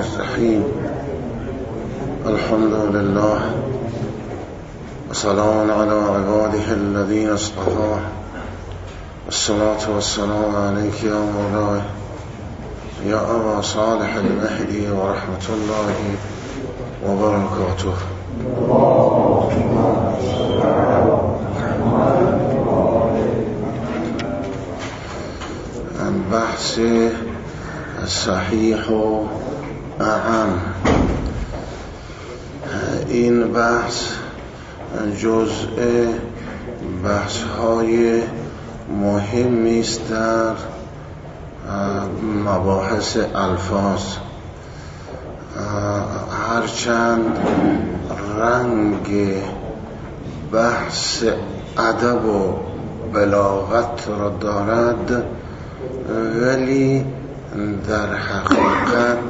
الرحیم. الحمد لله وسلام على عباده الذين اصطفى والصلاة والسلام عليك يا مولاي يا أبا صالح المهدي ورحمة الله وبركاته. بحث صحیح و اعم. این بحث جزء بحث‌های مهمی است در مباحث الفاظ، هرچند رنگ بحث ادب و بلاغت را دارد، ولی در حقیقت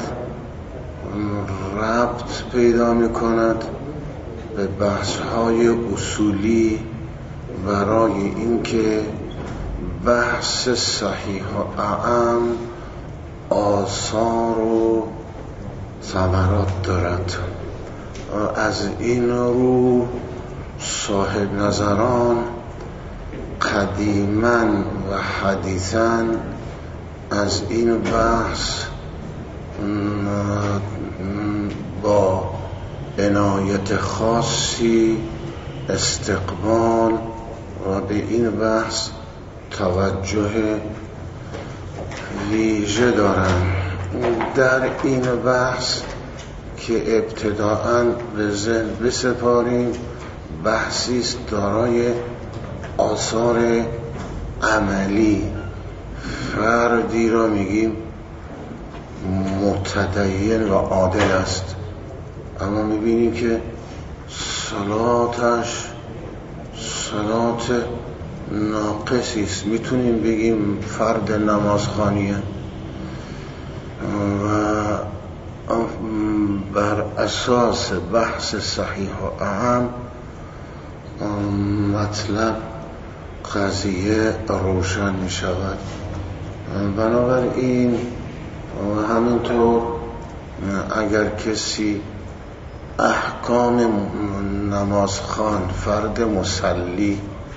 ربط پیدا می کند به بحث‌های اصولی برای اینکه بحث صحیح و اعم آثار و ثمرات دارد. از این رو صاحب نظران قدیما و حدیثا از این بحث با عنایت خاصی استقبال و به این بحث توجه ویژه دارند. در این بحث که ابتداءً به ذهن بسپاریم، بحثی است دارای آثار عملی. فردی را میگیم متدین و عادل است، اما میبینیم که صلاتش صلات ناقصی است. میتونیم بگیم فرد نمازخوانیه و بر اساس بحث صحیح و اعم مطلب قضیه روشن می شود. بنابراین همینطور اگر کسی احکام نمازخوان، فرد مصلی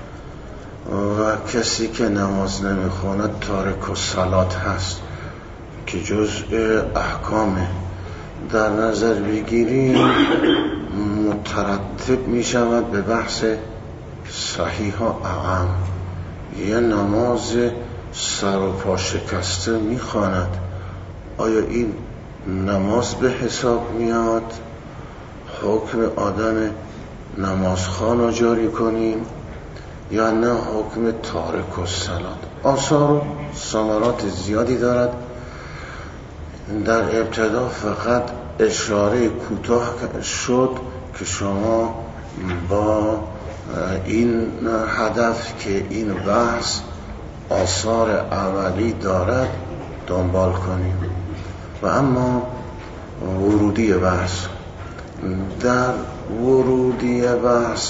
و کسی که نماز نمیخواند تارک الصلات هست که جزء احکامه، در نظر بگیریم مترتب می شود به بحث صحیح و اعم. یه نماز سر و پا شکسته میخواند، آیا این نماز به حساب میاد؟ حکم آدم نمازخوان را جاری کنیم یا نه حکم تارک الصلات؟ آثار و ثمرات زیادی دارد. در ابتدا فقط اشاره کوتاه شد که شما با این هدف که این بحث آثار عملی دارد دنبال کنیم. و اما ورودی بحث، در ورودی بحث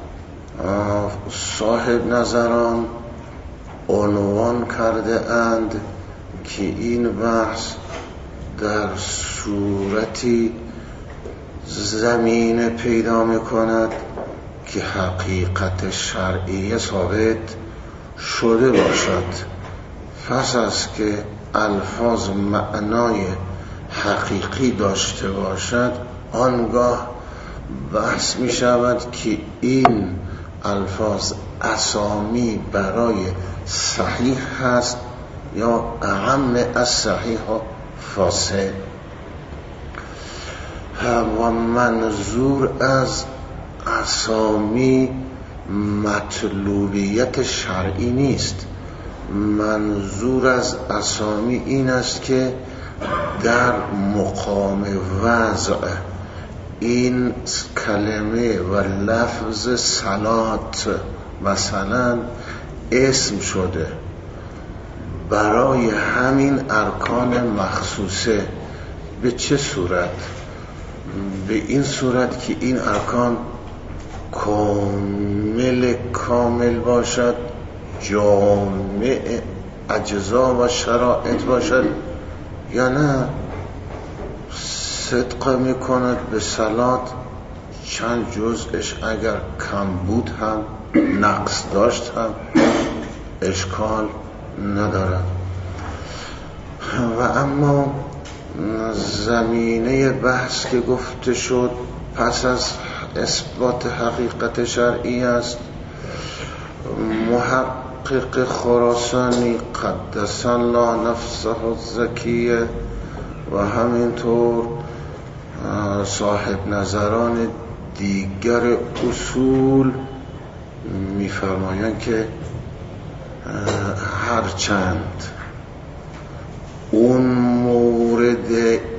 صاحب نظران عنوان کرده اند که این بحث در صورتی زمینه پیدا می کند که حقیقت شرعی ثابت شده باشد. پس از که الفاظ معنای حقیقی داشته باشد، آنگاه بحث می شود که این الفاظ اسامی برای صحیح هست یا اعم از صحیح و فاسد. و منظور از اسامی مطلوبیت شرعی نیست. منظور از اسامی این است که در مقام وضع این کلمه و لفظ صلات مثلا اسم شده برای همین ارکان مخصوصه. به چه صورت؟ به این صورت که این ارکان کامل باشد، جامع اجزا و شرایط باشد، یا نه صدق میکند به صلات، چند جزءش اگر کم بود هم نقص داشت هم اشکال ندارد. و اما زمینه بحث که گفته شد پس از اثبات حقیقت شرعی است. محقق خراسانی قدس الله نفسه الزکیه و همینطور صاحب نظران دیگر اصول می‌فرمایند که هرچند اون مورد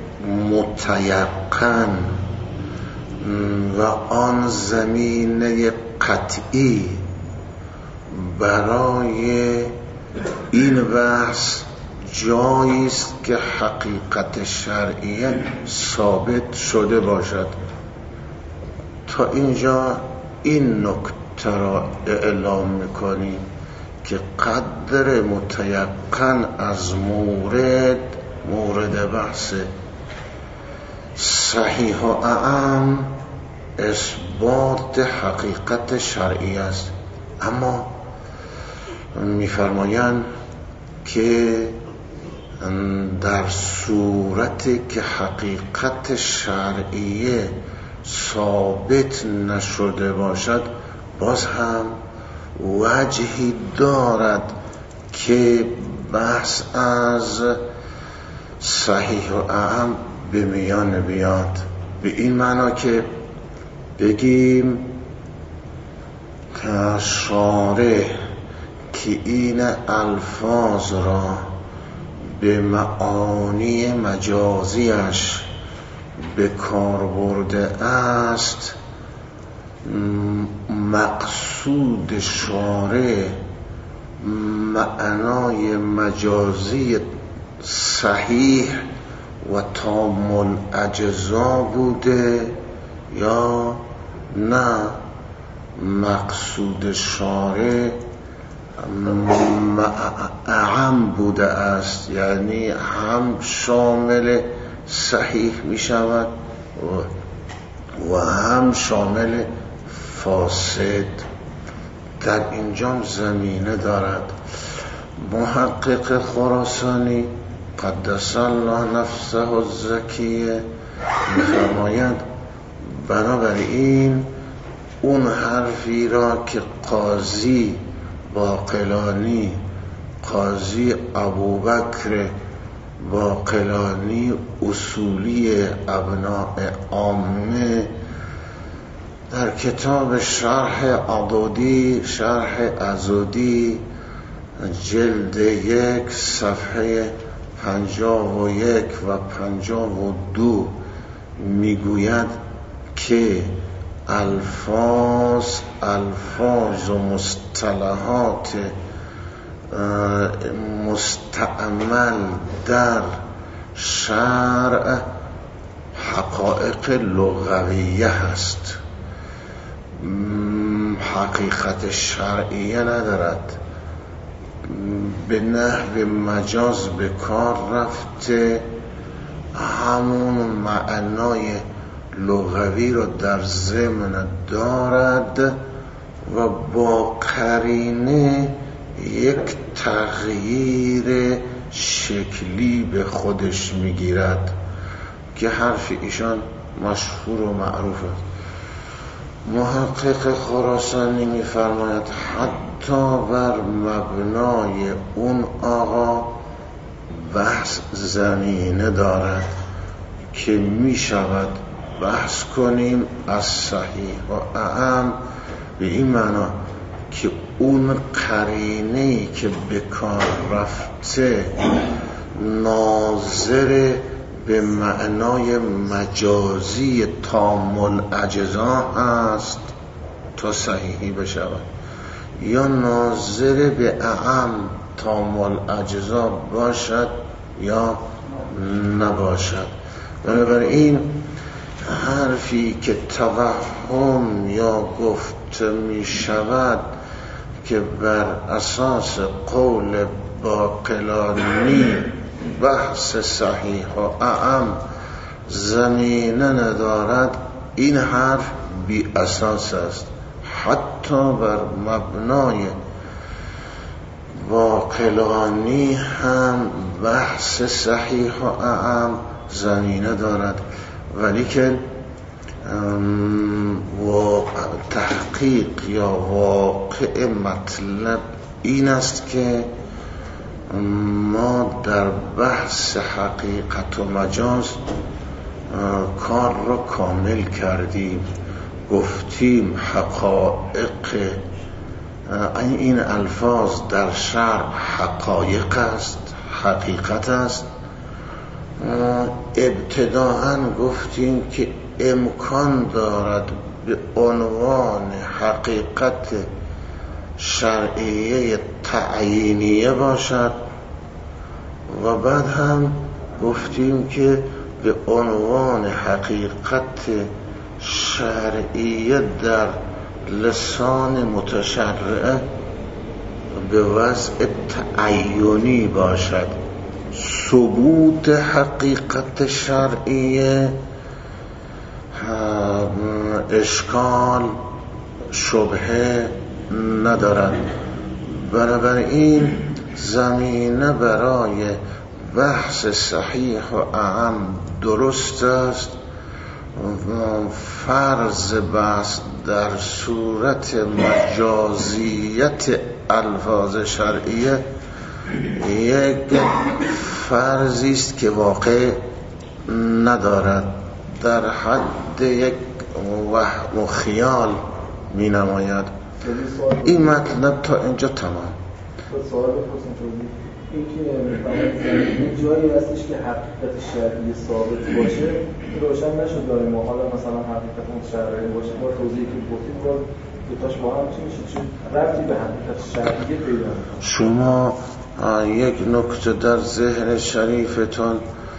متیقن و آن زمینه قطعی برای این بحث جایی است که حقیقت شرعیه ثابت شده باشد. تا اینجا این نکته را اعلام میکنیم که قدر متیقن از مورد بحث صحیح و اعم اثبات حقیقت شرعی است. اما می‌فرمایند که در صورتی که حقیقت شرعیه ثابت نشده باشد باز هم وجهی دارد که بحث از صحیح و اعم به میان بیاد. به این معنا که بگیم که شارع که این الفاظ را به معانی مجازیش به کار برده است، مقصود شارع معنای مجازی صحیح و تام الاجزا بوده یا نه مقصود شارع اعم بوده است، یعنی هم شامل صحیح می شود و هم شامل فاسد. در اینجا زمینه دارد. محقق خراسانی قدس الله نفسه الزکیه می‌فرمایند بنابراین اون حرفی را که قاضی باقلانی، قاضی ابوبکر باقلانی اصولی ابناء عامه در کتاب شرح عضدی، شرح عضدی جلد 1 صفحه 51 و 52 میگوید که الفاظ و مصطلحات مستعمل در شرع حقایق لغویه هست، حقیقت شرعیه ندارد. به نحو مجاز به کار رفته، همون معنای لغوی رو در ضمن دارد و با قرینه یک تغییر شکلی به خودش میگیرد که حرف ایشان مشهور و معروف است. محقق خراسانی میفرماید حتی بر مبنای اون آقا بحث زمینه دارد که می شود بحث کنیم از صحیح و اعم به این معنا که اون قرینه‌ای که به کار رفته ناظر به معنای مجازی تام الاجزا هست تا صحیحی بشود، یا ناظر به اعم تام الاجزا باشد یا نباشد. بنابراین حرفی که توهم یا گفته می شود که بر اساس قول باقلانی بحث صحیح و اعم زمینه ندارد، این حرف بی اساس است. حتی بر مبنای باقلانی هم بحث صحیح و اعم زمینه دارد، ولی که تحقیق یا واقع مطلب این است که ما در بحث حقیقت و مجاز کار را کامل کردیم. گفتیم حقایق این الفاظ در شرع حقایق است، حقیقت است. ابتداءً گفتیم که امکان دارد به عنوان حقیقت شرعیه تعیینیه باشد و بعد هم گفتیم که به عنوان حقیقت شرعیه در لسان متشرعه به وضع تعیینی باشد. ثبوت حقیقت شرعیه اشکال شبهه ندارد. بنابراین زمینه برای بحث صحیح و اعم درست است. فرض بحث در صورت مجازیت الفاظ شرعیه یک فرضی است که واقع ندارد، در حد یک وهم و خیال می نماید. این مطلب تا اینجا تمام. سوال بپرسم توضیح این که یک جایی هستش که حقیقت شرعی ثابت باشه روشن نشد برای ما، حالا مثلا حقیقت متشرعی باشه با توضیحی که گفتید باز دوتاش با هم چی میشه؟ چون ربطی به حقیقت شرعی پیدا میکنه. شما یک نکته در ذهن شریفتون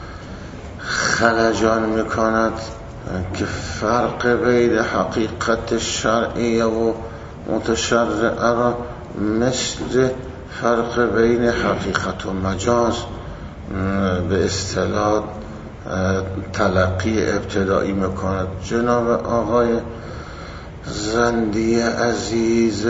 خلجان میکند که فرق بین حقیقت شرعی و متشرعه را مثل فرق بین حقیقت و مجاز به اصطلاح تلقی ابتدایی میکند. جناب آقای زندی عزیز،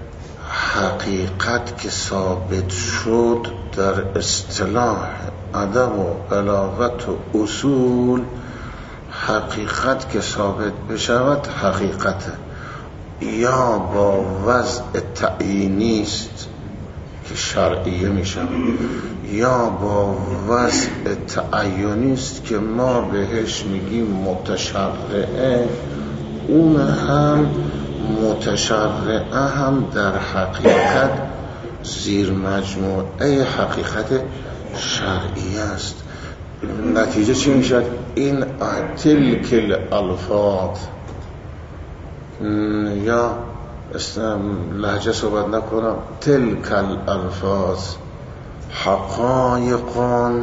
حقیقت که ثابت شد در اصطلاح ادب و بلاغت و اصول، حقیقت که ثابت بشود حقیقت یا با وضع تعیینی است که شرعیه می شود، یا با وضع تعیینی است که ما بهش میگیم متشرعه. اون هم متشرعه هم در حقیقت زیر مجموعه حقیقت شرعی است. نتیجه چی میشد؟ این تلک الالفاظ، یا لهجه صحبت نکنم، تلک الالفاظ حقایق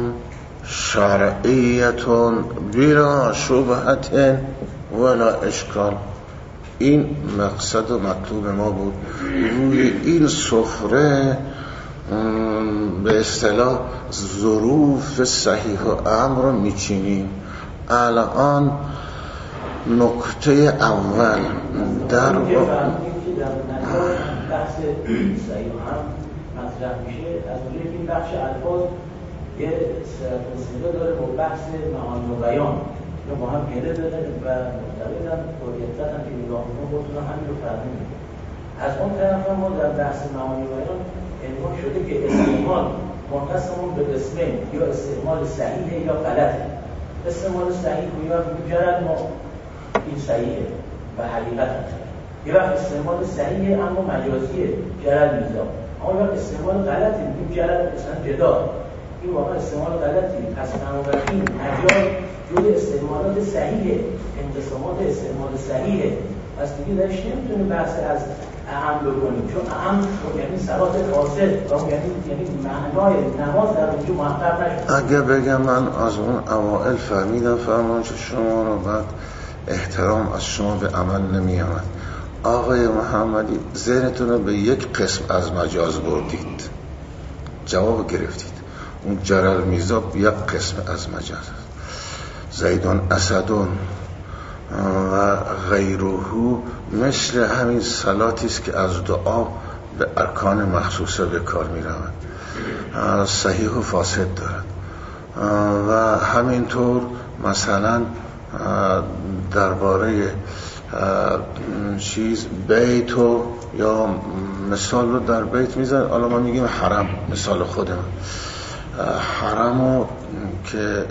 شرعیت بلا شبهت ولا اشکال. این مقصد و مطلوب ما بود. روی این سفره به اصطلاح ظروف صحیح و امر رو میچینیم. الان نکته اول در بحث صحیح و امر مطرح میشه، از اونجایی که این بخش الفاظ یه صله داره با بحث معانی و بیان، با هم گره داره و مختلفن قریتت هم که نگاه میکنم بودتون همین رو فرمیم. از اون طرف هم ما در بحث معانی و بیان عنوان شده که استعمال منقسمون به قسمین، یا استعمال صحیحه یا غلطه. استعمال صحیح یا جرد ما این صحیحه و حقیقت هست. یه وقت استعمال صحیحه اما مجازیه، جرد میزا. اما وقت استعمال غلطه میگیم جرد مثلا جدا. این واقعا استعمال غلطی. پس بنابراین مجاز جوی استعمالات صحیحه، انقسامات استعمال صحیحه. پس دیگه درش نمیتونه بحث از اهم بکنیم، چون اهم یعنی صلات فاسد، یعنی معنای نماز در اونجا محقق نشد. اگه بگم من از اون اوائل فهمیدم فرمایش شما رو، بعد احترام از شما به عمل نمی آمد. آقای محمدی ذهنتون رو به یک قسم از مجاز بردید، جواب گرفتید. اون جرل میزاب یک قسم از مجاز است. زیدون اسدون و غیره مثل همین صلاتی است که از دعا به ارکان مخصوصه به کار می رود، صحیح و فاسد دارد. و همینطور مثلا درباره بیت یا مثال رو در بیت میزن. حالا ما میگیم حرم، مثال خودم حرمو که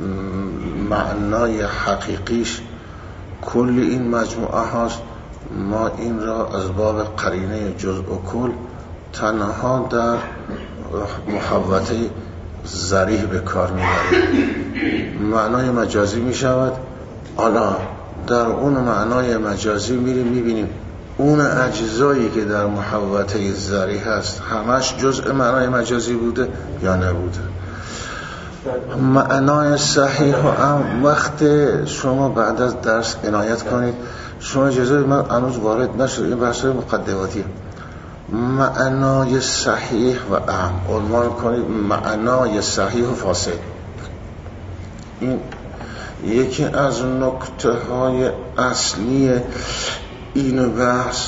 معنای حقیقیش کل این مجموعه هاست، ما این را از باب قرینه جزء و کل تنها در محوطه ذریح به کار میبریم. معنای مجازی میشود. حالا در اون معنای مجازی میبینیم اون اجزایی که در محوطه ذریح هست همش جزء معنای مجازی بوده یا نبوده. معنای صحیح هم وقت شما بعد از درس عنایت کنید. شما اجازه من هنوز وارد نشد، این بحث مقدماتیه. معنای صحیح و اهم عنوان کنید معنای صحیح و فاسد. این یکی از نکته های اصلی این بحث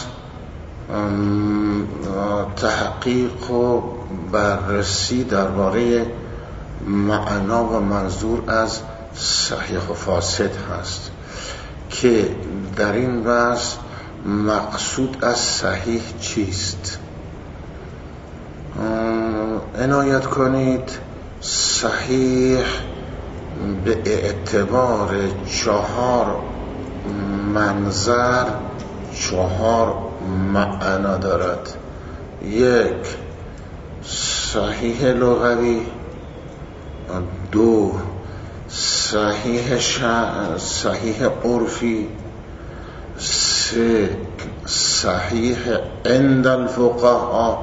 تحقیق و بررسی درباره معنا و منظور از صحیح و فاسد هست که در این بحث مقصود از صحیح چیست. عنایت کنید صحیح به اعتبار 4 منظر 4 معنا دارد. 1 صحیح لغوی، 2 صحیح عرفی، 3 صحیح عند الفقهاء،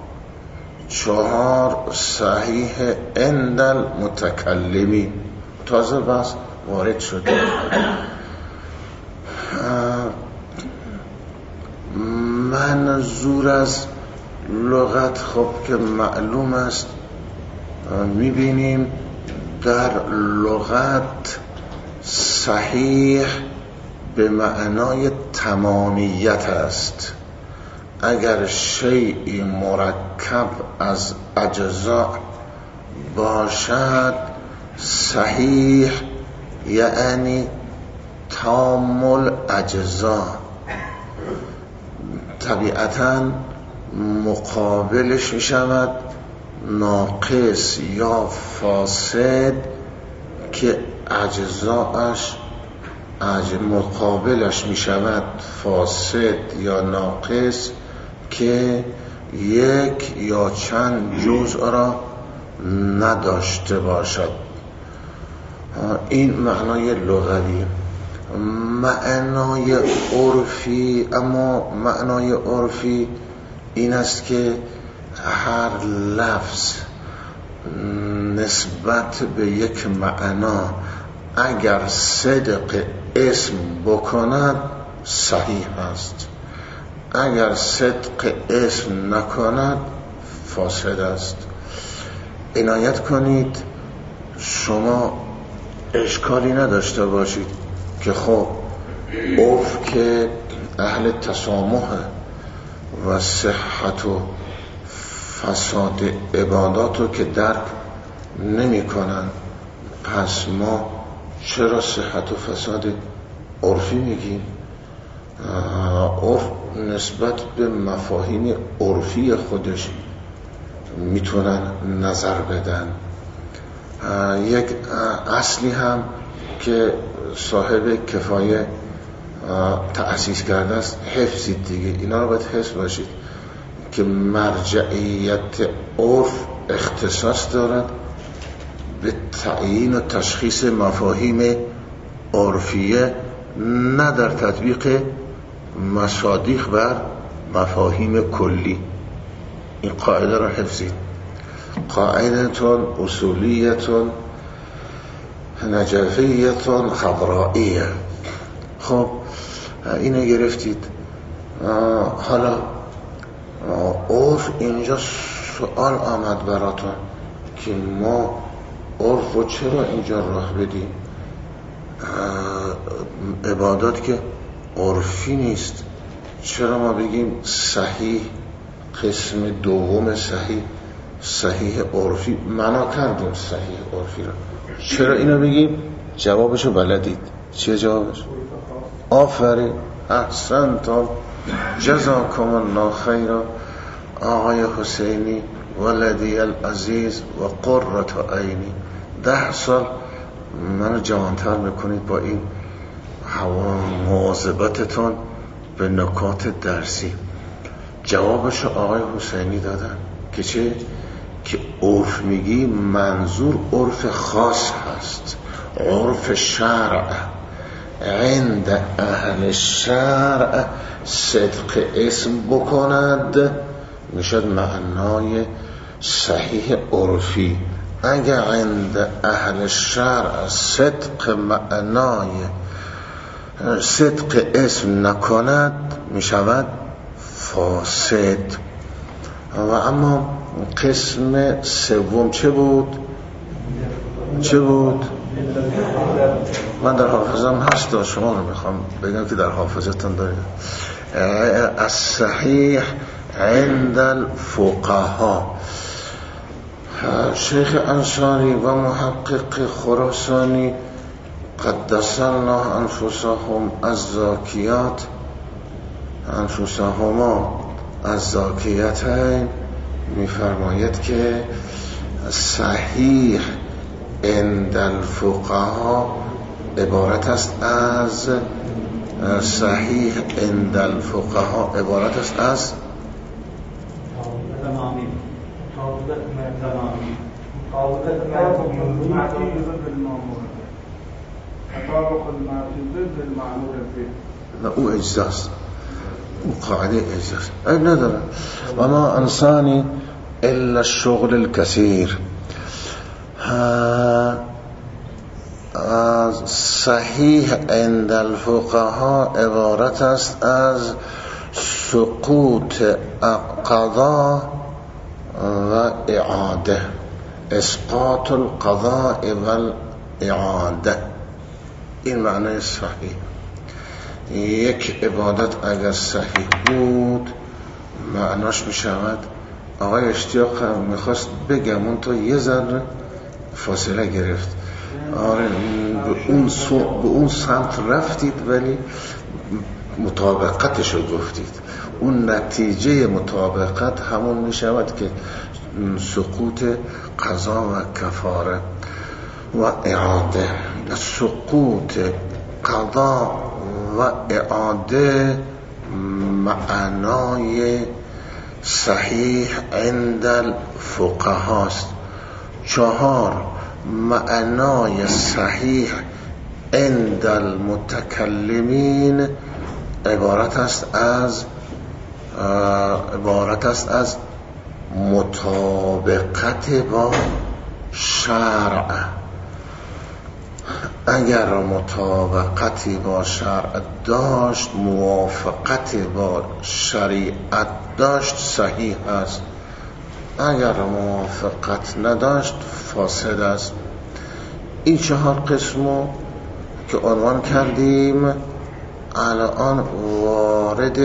4 صحیح عند المتکلمین. تازه بس وارد شده. منظور از لغت خب که معلوم است، میبینیم در لغت صحیح به معنای تمامیت است. اگر شیئی مرکب از اجزا باشد صحیح یعنی تام الاجزا. طبیعتاً مقابلش می شود ناقص یا فاسد که اجزاش مقابلش می شود فاسد یا ناقص که یک یا چند جزء را نداشته باشد. این معنای لغوی. معنای عرفی، اما معنای عرفی این است که هر لفظ نسبت به یک معنا اگر صدق اسم بکند صحیح است، اگر صدق اسم نکند فاسد است. عنایت کنید شما اشکالی نداشته باشید که خب عرف که اهل تسامح و صحت و فساد عباداتو که درک نمی کنن، پس ما چرا صحت و فساد عرفی میگیم؟ عرف نسبت به مفاهیم عرفی خودش میتونن نظر بدن. یک اصلی هم که صاحب کفایه تأسیس کرده است حفظید دیگه، اینا رو باید حفظ باشید که مرجعیت عرف اختصاص دارد به تعیین و تشخیص مفاهیم عرفیه، نه در تطبیق مصادیق بر مفاهیم کلی. این قاعده را حفظید. قاعدتون اصولیتون نجفیتون خضرائیه. خب اینو گرفتید. حالا عرف، اینجا سوال آمد براتون که ما عرف رو چرا اینجا راه بدیم؟ عبادات که عرفی نیست. چرا ما بگیم صحیح قسم دوم صحیح عرفی معنا کردیم صحیح عرفی رو، چرا اینو بگیم؟ جوابشو بلدید. چیه جوابش؟ آفرین، احسنتم، جزاکم الله خیرا آقای حسینی ولدی العزیز و قرة عینی. 10 سال منو جوانتر میکنید با این مواظبتتون به نکات درسی. جوابشو آقای حسینی دادن که چه؟ که عرف میگی منظور عرف خاص هست، عرف شرع. عند اهل شرع صدق اسم بکند میشد معنای صحیح عرفی. اگر عند اهل شرع صدق اسم نکند میشود فاسد. و اما قسم سوم چه بود؟ من در حافظم هست، شما رو میخوام بگم که در حافظتون دارید. الصحیح عند الفقها. شیخ انصاری و محقق خراسانی قدس الله انفسهما الزاکیتین میفرماید که صحیح عند الفقها عبارت است از او اجزاست، او قاعده اجزاست، عیب نداره. و ما انسانی الا الشغل الكثير. صحیح عند الفقها عبارت است از سقوط قضا و اعاده، اسقاط القضاء و الاعاده. این معنی صحیح. یک عبادت اگر صحیح بود معناش میشود، آقای اشتیاق میخواست بگم اون تو یه ذره فاصله گرفت. آره به اون سمت رفتید ولی مطابقتشو گفتید. اون نتیجه مطابقت همون میشود که سقوط قضا و کفاره و اعاده. سقوط قضا و اعاده معنای صحیح عند الفقها است. 4 معنای صحیح عند المتکلمین عبارت است از مطابقت با شرع. اگر مطابقتی با شرع داشت، موافقت با شریعت داشت، صحیح است. اگر موافقت نداشت فاسد است. این 4 قسمو که عنوان کردیم الان وارد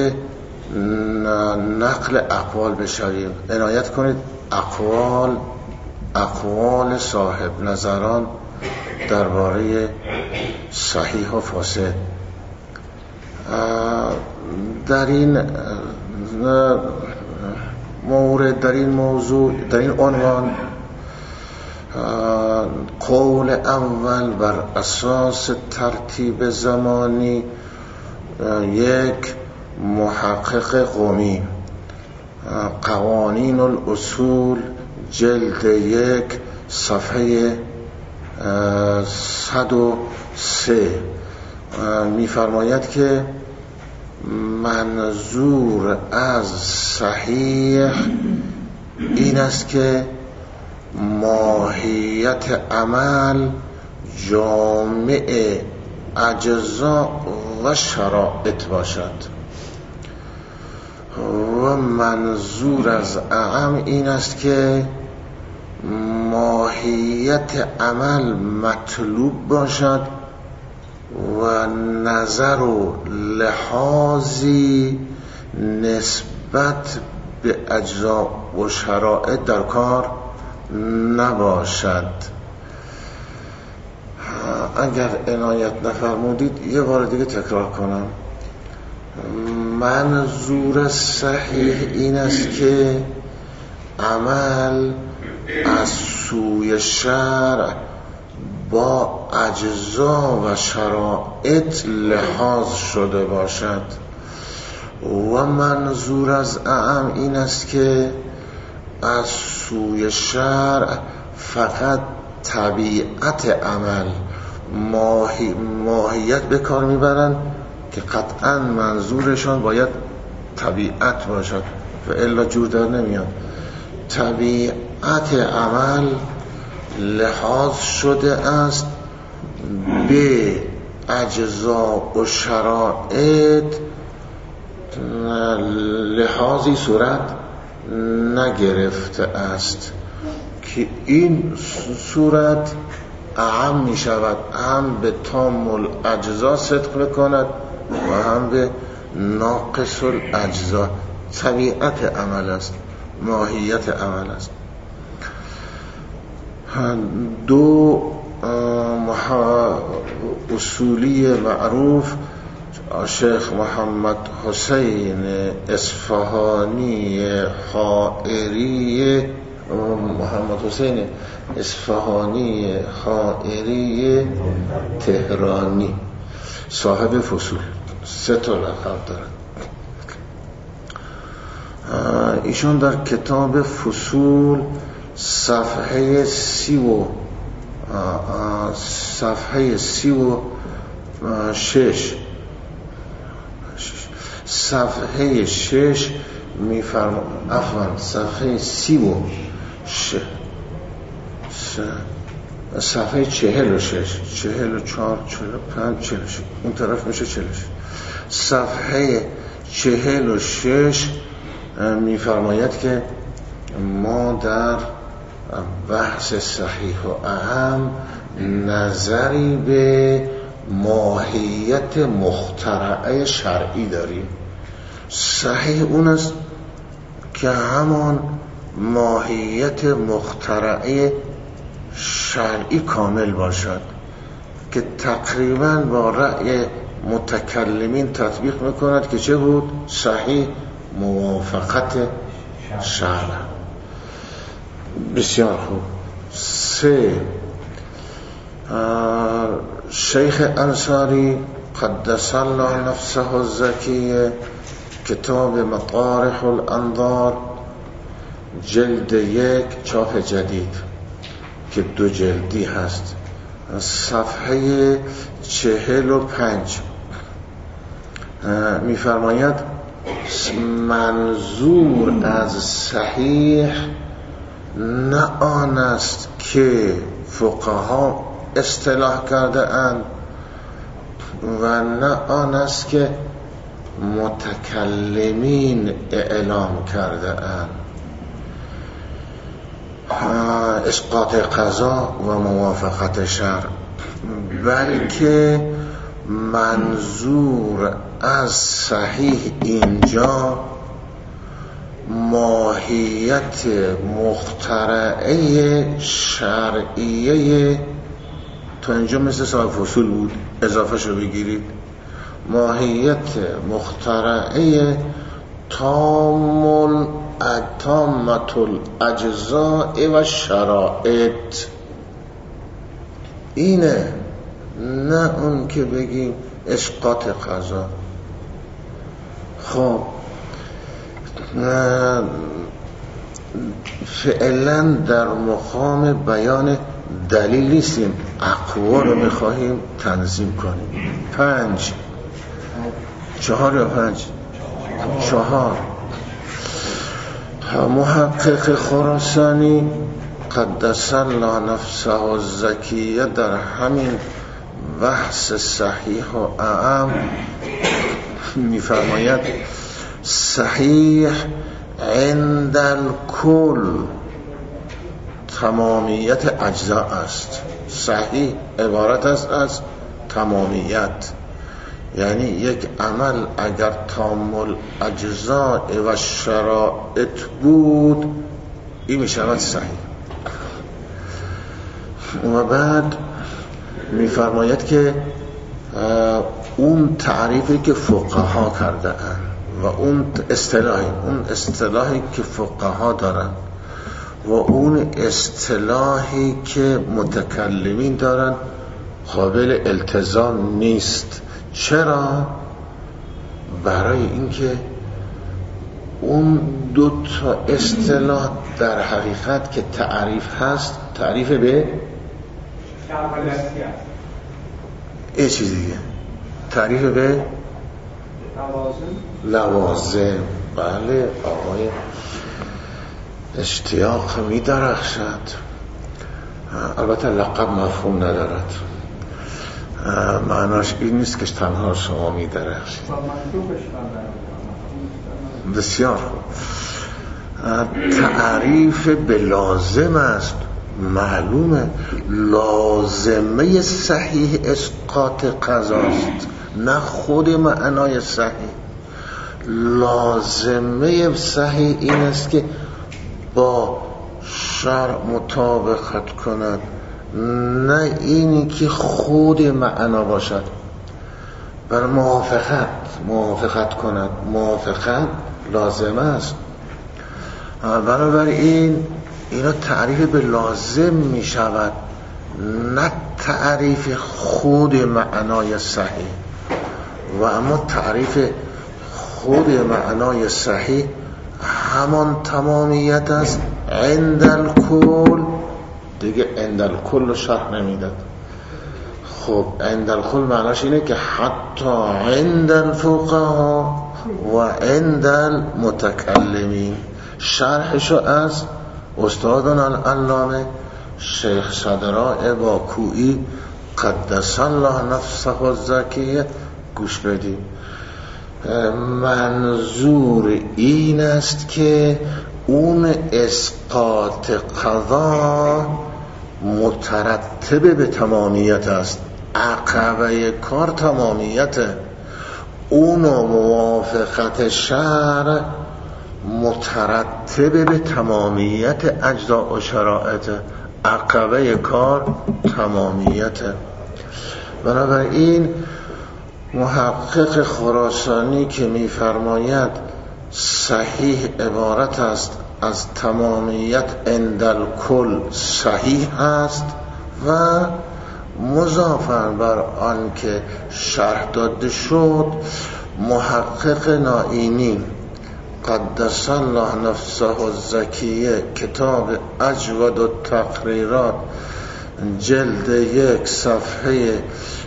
نقل اقوال بشویم. عنایت کنید اقوال صاحب نظران درباره صحیح و فاسد. در این مورد، در این موضوع، در این عنوان، قول اول بر اساس ترتیب زمانی یک محقق قمی، قوانین الاصول جلد 1 صفحه 103 میفرماید که منظور از صحیح این است که ماهیت عمل جامع اجزا و شرائط باشد و منظور از اعم این است که ماهیت عمل مطلوب باشد و نظر و لحاظی نسبت به اجزا و شرایط در کار نباشد. اگر عنایت نفرمودید یه بار دیگه تکرار کنم. منظور صحیح این است که عمل از سوی شرع با اجزا و شرایط لحاظ شده باشد و منظور از اعم این است که از سوی شرع فقط طبیعت عمل ماهیت به کار میبرند که قطعا منظورشان باید طبیعت باشد و الا جور در نمیاد. طبیعت عمل لحاظ شده است به اجزا و شرایط، لحاظی صورت نگرفته است که این صورت اعم می شود، هم به تام الاجزا صدق بکند و هم به ناقص الاجزا. طبیعت عمل است، ماهیت عمل است. دو اصولی معروف شیخ محمد حسین اصفهانی حائری تهرانی صاحب فصول 3 لقب دارد. ایشون در کتاب فصول صفحه 6 میفرماید، صفحه 36 صفحه 46 44 45 46 اون طرف میشه 46. صفحه 46 میفرماید که ما در بحث صحیح و اهم نظری به ماهیت مخترعه شرعی داریم. صحیح اون است که همان ماهیت مخترعه شرعی کامل باشد که تقریبا با رأی متکلمین تطبیق میکند که چه بود؟ صحیح موافقت شرع. بسیار خوب. 3 شیخ انصاری قدس الله نفسه الزکیه کتاب مطارح الانظار جلد 1 چاپ جدید که 2 جلدی هست، صفحه 45 میفرماید منظور از صحیح نه آن است که فقها اصطلاح کرده اند و نه آن است که متکلمین اعلام کرده اند. اسقاط قضا و موافقت شرع، بلکه منظور از صحیح اینجا ماهیت مخترعه شرعیه. تا اینجا مثل صاحب فصول بود، اضافه شو بگیرید. ماهیت مخترعه تامت الاجزاء و شرائط اینه، نه اون که بگیم اسقاط قضا. خب فعلا در مقام بیان دلیل نیستیم، اقوال رو میخواهیم تنظیم کنیم. 5 4 یا 5 4 محقق خراسانی قدس الله نفسه الزکیه در همین بحث صحیح و اعم میفرماید صحیح عند الکل تمامیت اجزا است. صحیح عبارت است از تمامیت، یعنی یک عمل اگر تام الاجزاء و شرائط بود این میشود صحیح. و بعد میفرماید که اون تعریفی که فقها کرده اند و اون اصطلاحی که فقها دارن و اون اصطلاحی که متکلمین دارن قابل التزام نیست. چرا؟ برای اینکه اون دو تا اصطلاح در حقیقت که تعریف هست، تعریف به یه چیز دیگه، تعریف به لوازم. بله آقای اشتیاق می درخشد. البته لقب مفهوم ندارد، معناش این نیست که تنها شما می درخشید. بسیار خوب. تعریف به لازم است. معلومه لازمه صحیح اسقاط قضاست، نه خود معنای صحیح. لازمه صحیح این است که با شرع مطابقت کند، نه اینی که خود معنا باشد. بر موافقت کند. موافقت لازمه است. بنابراین اینا تعریف به لازم می شود، نه تعریف خود معنای صحیح. و اما تعریف خود معنای صحیح همان تمامیت است. عند الکل دیگه عند الکل رو شرح نمیداد. خب عند الکل معناش اینه که حتی عند الفقها و عند المتکلمین. شرحشو از استادان العلامه شیخ صدراء باکویی قدس الله نفسه الزکیه گوش بدیم. منظور این است که اون اسقاط قضا مترتب به تمامیت است. عقبه کار تمامیت، اون موافقت شرع مترتب به تمامیت اجزاء و شرائط. عقبه کار تمامیت. بنابراین محقق خراسانی که می‌فرماید صحیح عبارت است از تمامیت عند الکل صحیح است و مضافاً بر آن که شرح داده شد، محقق نائینی قدس الله نفسه الزکیه کتاب اجود التقریرات جلد 1 صفحه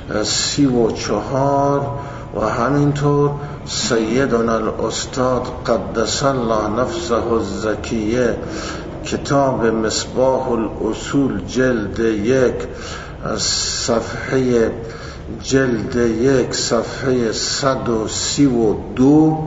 34 و همینطور سیدنا الاستاد قدس الله نفسه الزکیه کتاب مصباح الاصول جلد 1 صفحه 132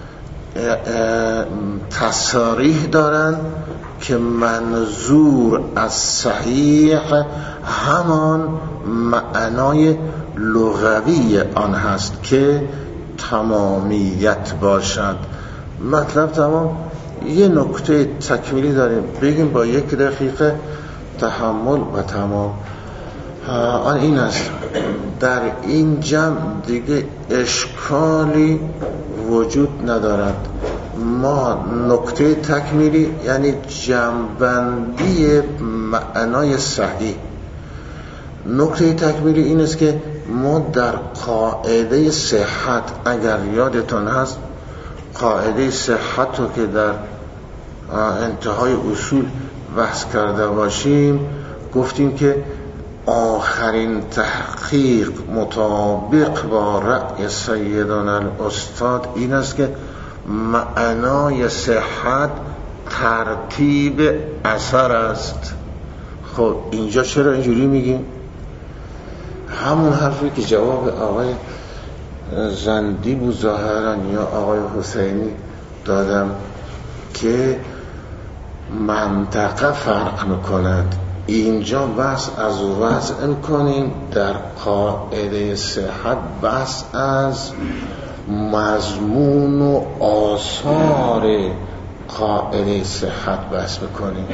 تصریح دارند که منظور از صحیح همان معنای لغوی آن هست که تمامیت باشد. مطلب تمام. یه نکته تکمیلی داریم بگیم با 1 دقیقه تحمل و تمام. آن این است در این جمع دیگه اشکالی وجود ندارد. ما نکته تکمیلی یعنی جمع‌بندی معنای صحیح. نکته تکمیلی این است که ما در قاعده صحت، اگر یادتون هست قاعده صحت رو که در انتهای اصول بحث کرده باشیم، گفتیم که آخرین تحقیق مطابق با رأی سیدنا الاستاد این است که معنای صحت ترتیب اثر است. خب اینجا چرا اینجوری میگیم؟ همون حرفی که جواب آقای زندی بود ظاهرا یا آقای حسینی دادم که منطقه فرق میکند. اینجا بحث از وضع کنیم در قاعده صحت، بحث از مضمون و آثار قاعده صحت بحث بکنیم،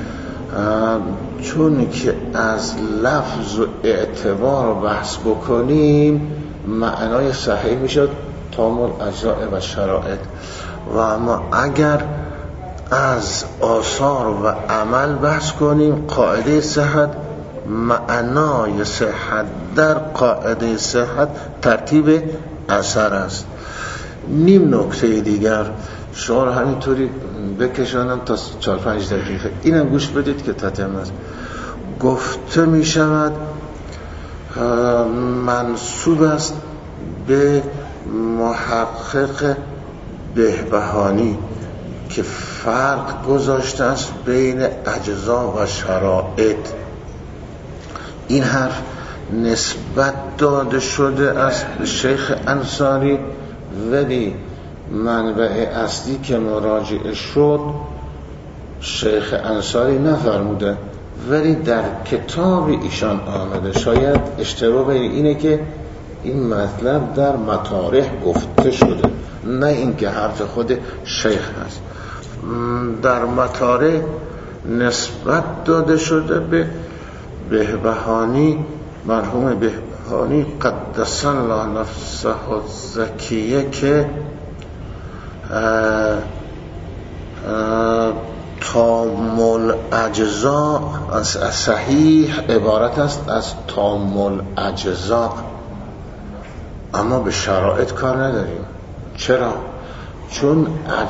چون که از لفظ و اعتبار بحث بکنیم معنای صحیح میشد تامل اجزاء و شرائط، و اما اگر از آثار و عمل بحث کنیم قاعده صحت، معنای صحت در قاعده صحت ترتیب اثر است. نیم نکته دیگر شما همینطوری بکشانم تا 4-5 دقیقه، اینم گوش بدید که تتمه است. گفته می شود منسوب است به محقق بهبهانی که فرق گذاشته است بین اجزا و شرائط. این حرف نسبت داده شده است به شیخ انصاری، ولی منبع اصلی که مراجعه شد شیخ انصاری نفرموده، ولی در کتاب ایشان آمده. شاید اشتباه اینه که این مطلب در مطارح گفته شده، نه اینکه حرف خود شیخ هست. در مطارح نسبت داده شده به بهبهانی، مرحوم بهبهانی قدس الله نفسه الزکیه، که تامل اجزا از صحیح عبارت است از تامل اجزا، اما به شرایط کار نداریم. چرا؟ چون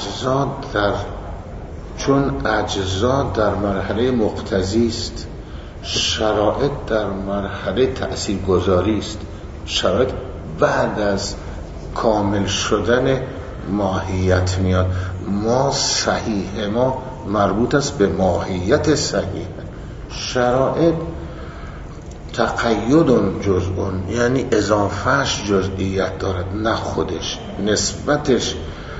اجزا در مرحله مقتضی است، شرایط در مرحله تأثیرگذاری است. شرایط بعد از کامل شدن ماهیت میاد. ما صحیح ما مربوط است به ماهیت صحیح، شرایط تقید جزء، یعنی اضافهش جزئیت دارد نه خودش، نسبتش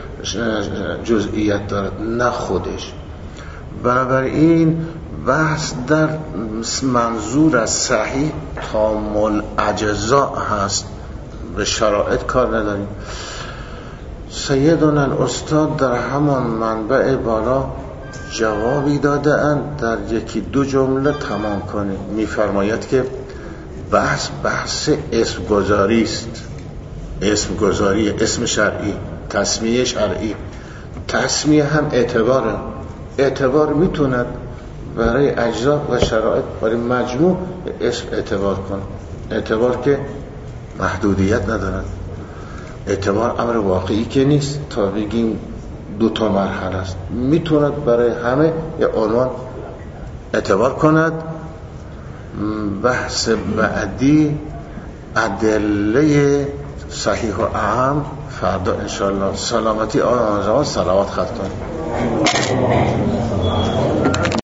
جزئیت دارد نه خودش. بنابراین بحث در منظور از صحیح تامل اجزا هست، به شرایط کار نداریم. سیدنا الاستاد در همان منبع بالا جوابی داده اند، در 1-2 جمله تمام کنیم. میفرماید که بحث اسم گذاری است، اسم گذاری، اسم شرعی، تسمیه شرعی. تسمیه هم اعتبار میتوند برای اجزا و شرایط، برای مجموع اسم اعتبار کن. اعتبار که محدودیت ندارد، اعتبار امر واقعی که نیست تا بگیم 2 مرحله است، میتوند برای همه یه عنوان اعتبار کند. بحث بعدی ادله صحیح و اهم فردا انشاءالله. سلامتی آن زمان صلوات ختم.